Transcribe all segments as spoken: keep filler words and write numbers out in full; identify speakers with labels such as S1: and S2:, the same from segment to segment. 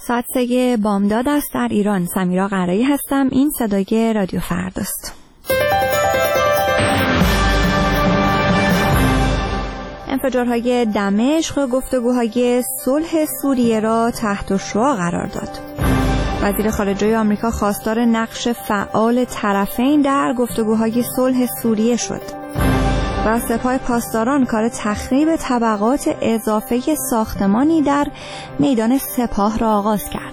S1: ساعت سه بامداد است در ایران. سمیرا قرایی هستم. این صدای رادیو فرداست. انفجارهای دمشق گفتگوهای صلح سوریه را تحت شعاع قرار داد. وزیر خارجه آمریکا خواستار نقش فعال طرفین در گفتگوهای صلح سوریه شد. و سپاه پاسداران کار تخریب طبقات اضافه ساختمانی در میدان سپاه را آغاز کرد.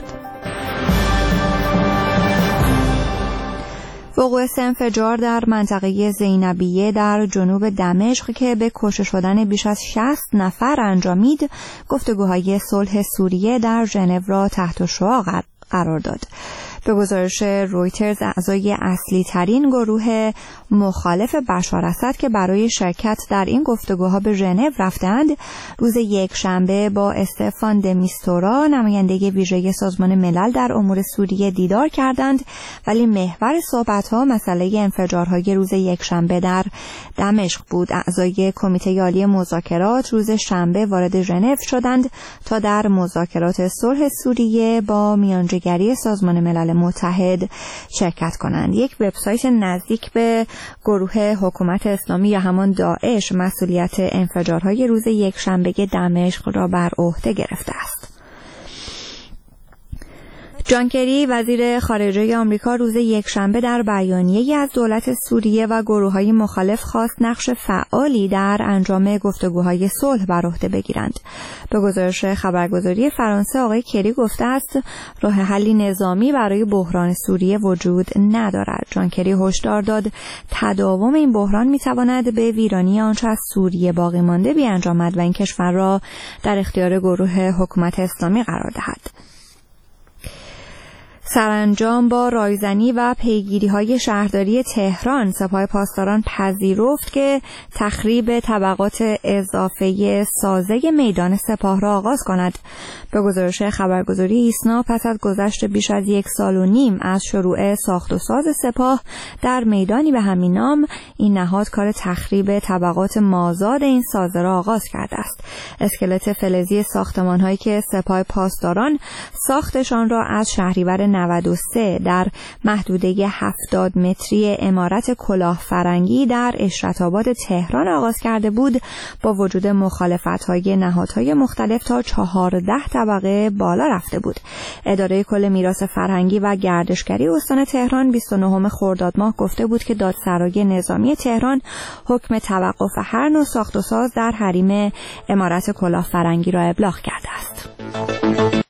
S1: وقوع سه انفجار در منطقه زینبیه در جنوب دمشق که به کشته شدن بیش از شصت نفر انجامید، گفتگوهای صلح سوریه در ژنو را تحت شعاع قرار داد. به گزارش رویترز، اعضای اصلی ترین گروه مخالف بشار اسد که برای شرکت در این گفتگوها به ژنو رفتند، روز یک شنبه با استفان د میستورا، نماینده ویژه سازمان ملل در امور سوریه، دیدار کردند، ولی محور صحبت‌ها مسئله انفجارهای روز یک شنبه در دمشق بود. اعضای کمیته عالی مذاکرات روز شنبه وارد ژنو شدند تا در مذاکرات صلح سوریه با میانجیگری سازمان ملل متحد شرکت کنند. یک وبسایت نزدیک به گروه حکومت اسلامی یا همان داعش مسئولیت انفجارهای روز یک شنبه دمشق را بر عهده گرفته است. جان کری، وزیر خارجه آمریکا، روز یکشنبه در بیانیه‌ای از دولت سوریه و گروه‌های مخالف خواست نقش فعالی در انجام گفتگوهای صلح بر عهده بگیرند. به گزارش خبرگزاری فرانسه، آقای کری گفته است راه حلی نظامی برای بحران سوریه وجود ندارد. جان کری هشدار داد تداوم این بحران می‌تواند به ویرانی آنچه از سوریه باقی مانده بیانجامد و این کشور را در اختیار گروه حکومت اسلامی قرار دهد. سرانجام با رایزنی و پیگیری‌های شهرداری تهران، سپاه پاسداران پذیرفت که تخریب طبقات اضافه سازه میدان سپاه را آغاز کند. به گزارش خبرگزاری ایسنا، پس از گذشت بیش از یک سال و نیم از شروع ساخت و ساز سپاه در میدانی به همین نام، این نهاد کار تخریب طبقات مازاد این سازه را آغاز کرده است. اسکلت فلزی ساختمان‌هایی که سپاه پاسداران ساختشان را از شهریور نود و سه در محدوده هفتاد متری عمارت کلاه فرنگی در اشرت‌آباد تهران آغاز کرده بود، با وجود مخالفت‌های نهادهای مختلف تا چهارده طبقه بالا رفته بود. اداره کل میراث فرهنگی و گردشگری استان تهران بیست و نهم خرداد ماه گفته بود که دادسرای نظامی تهران حکم توقف هر نوع ساخت و ساز در حریم عمارت کلاه فرنگی را ابلاغ کرده است.